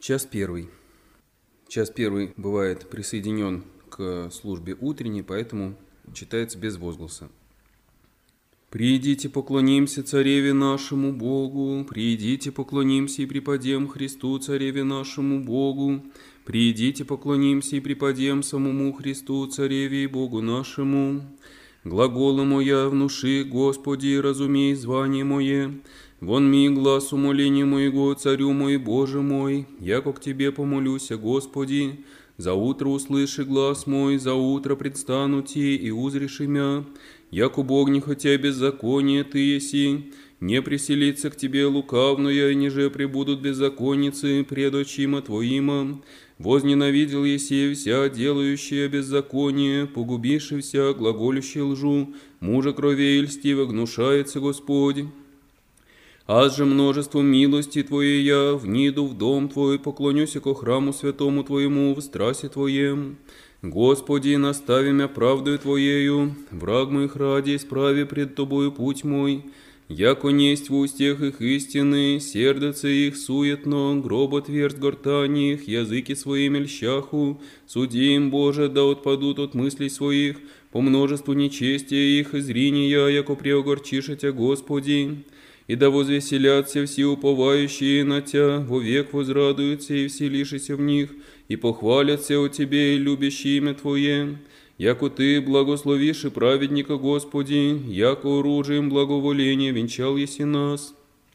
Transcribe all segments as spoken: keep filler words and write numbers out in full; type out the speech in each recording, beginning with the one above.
Час первый. Час первый бывает присоединен к службе утренней, поэтому читается без возгласа. «Придите, поклонимся Цареве нашему Богу, придите, поклонимся и преподем Христу, Цареве нашему Богу, придите, поклонимся и преподем самому Христу, Цареве и Богу нашему. Глаголы моя внуши, Господи, разумей звание мое. Вон ми глаз умоления моего, Царю мой, Боже мой, яко к Тебе помолюся, Господи. За утро услыши глаз мой, за утро предстану Ти и узришь имя. Яко Бог не хотя беззаконие Ты еси, не приселится к Тебе лукавное, ниже пребудут беззаконницы пред очима Твоима. Возненавидел еси вся делающая беззаконие, погубивши вся глаголющая лжу, мужа кровей льстиво гнушается Господь. Аз же множеством милости Твоей я вниду в дом Твой, поклонюся ко храму святому Твоему в страсе Твоем. Господи, настави мя правдою Твоею, враг моих ради, исправи пред Тобою путь мой. Яко несть в устях их истины, сердце их суетно, гроб отверст гортани их, языки своими льщаху. Суди им, Боже, да отпадут от мыслей своих, по множеству нечестия их, изриния, яко преогорчиша Тя, Господи. И да возвеселятся все уповающие на Тя, вовек возрадуются и вселишися в них, и похвалятся о Тебе, и любящие имя Твое. Яко Ты благословишь и праведника, Господи, яко оружием благоволения венчал еси нас.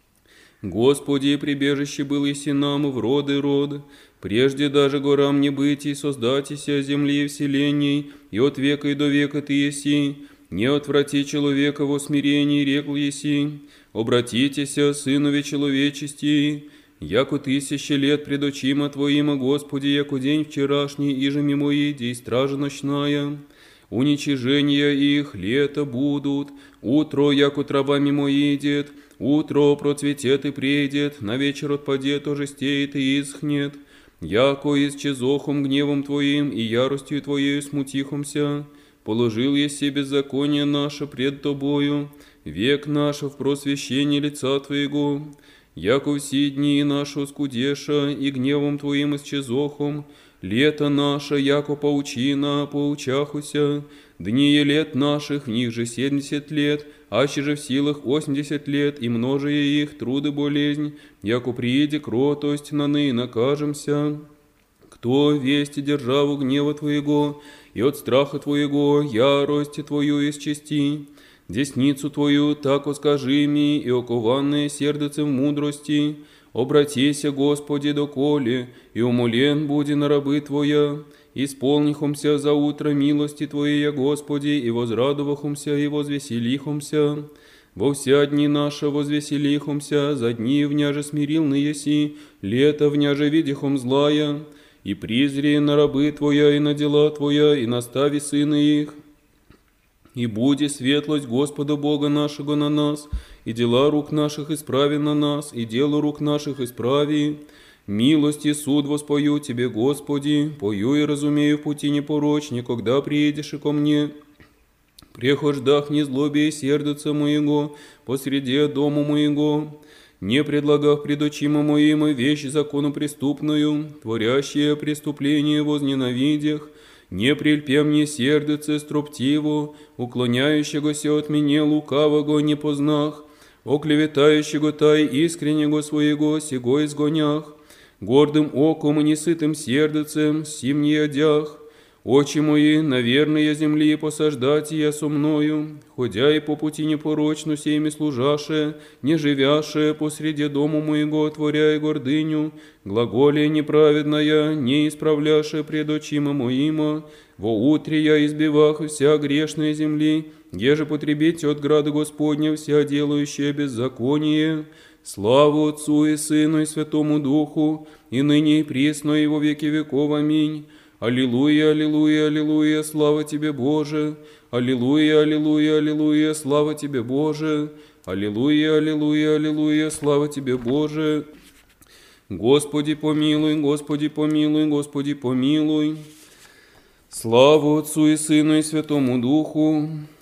Господи, прибежище был еси нам в роды род, прежде даже горам не быть и создатися земли и вселенной, и от века и до века Ты еси. Не отврати человека во смирении, рекл еси, обратитеся, сынове человечести, яко тысячи лет пред очима Твоима, Господи, яко день вчерашний, иже мимо иди, и стража ночная. Уничижения их лето будут, утро, яко трава мимо идет, утро процветет и придет, на вечер отпадет, ожестеет и исхнет, яко исчезохом гневом Твоим и яростью Твоею смутихомся. Положил еси беззаконие наше пред Тобою, век наш в просвещении лица Твоего, яко все дни наши скудеша, и гневом Твоим исчезохом, лето наше, яко паучина, поучахуся, дни лет наших, в них же семьдесят лет, аще же в силах восемьдесят лет, и множие их труды болезнь, яко прииде кротость, наны накажемся. Кто вести державу гнева Твоего, и от страха Твоего ярость Твою исчисти, десницу Твою так скажи ми, и окованное сердцем мудрости, обратися, Господи, доколе, и умолен буди на рабы Твоя, исполнихомся за утро милости Твоей, Господи, и возрадовахомся, и возвеселихомся. Во вся дни наши возвеселихомся, за дни вняже смирилны еси, лето вняже видихом злая, и призри на рабы Твоя, и на дела Твоя, и настави сыны их. И буди светлость Господа Бога нашего на нас, и дела рук наших исправи на нас, и дело рук наших исправи. Милость и суд воспою Тебе, Господи, пою и разумею в пути непорочни, когда приедешь и ко мне. Прехождах не злобе и сердца моего, посреди дома моего. Не предлагах пред очима моим вещь закону преступную, творящие преступление возненавидях, не прильпе мне сердце строптиво, уклоняющегося от меня лукавого не познах, оклеветающего тай искреннего своего сего изгонях, гордым оком и несытым сердцем сим не одях. Очи мои, наверное, земли посаждать я со мною, ходя и по пути непорочну семи служаше, не живяше посреди дому моего, творя и гордыню, глаголе неправедная, не исправляше пред очима моима, во утре я избивах вся грешная земли, еже потребите от града Господня вся делающая беззаконие. Славу Отцу и Сыну и Святому Духу, и ныне и присно и во веки веков. Аминь. Аллилуйя, аллилуйя, аллилуйя, слава Тебе, Боже! Аллилуйя, аллилуйя, аллилуйя, слава Тебе, Боже! Аллилуйя, аллилуйя, аллилуйя, слава Тебе, Боже! Господи помилуй, Господи помилуй, Господи помилуй! Славу Отцу и Сыну и Святому Духу!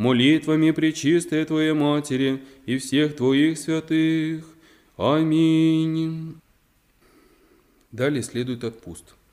молитвами Пречистой Твоей Матери и всех Твоих святых. Аминь. Далее следует отпуст.